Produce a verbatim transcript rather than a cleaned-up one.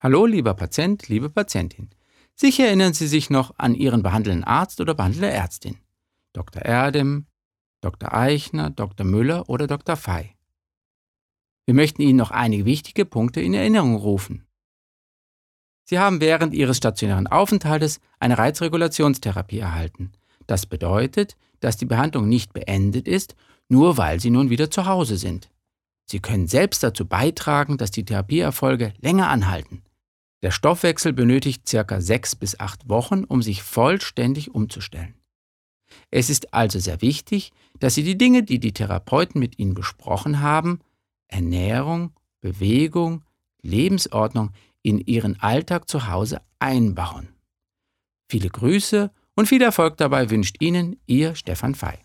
Hallo, lieber Patient, liebe Patientin. Sicher erinnern Sie sich noch an Ihren behandelnden Arzt oder behandelnde Ärztin. Doktor Erdem, Doktor Eichner, Doktor Müller oder Doktor Fey. Wir möchten Ihnen noch einige wichtige Punkte in Erinnerung rufen. Sie haben während Ihres stationären Aufenthaltes eine Reizregulationstherapie erhalten. Das bedeutet, dass die Behandlung nicht beendet ist, nur weil Sie nun wieder zu Hause sind. Sie können selbst dazu beitragen, dass die Therapieerfolge länger anhalten. Der Stoffwechsel benötigt ca. sechs bis acht Wochen, um sich vollständig umzustellen. Es ist also sehr wichtig, dass Sie die Dinge, die die Therapeuten mit Ihnen besprochen haben, Ernährung, Bewegung, Lebensordnung, in Ihren Alltag zu Hause einbauen. Viele Grüße und viel Erfolg dabei wünscht Ihnen Ihr Stefan Fey.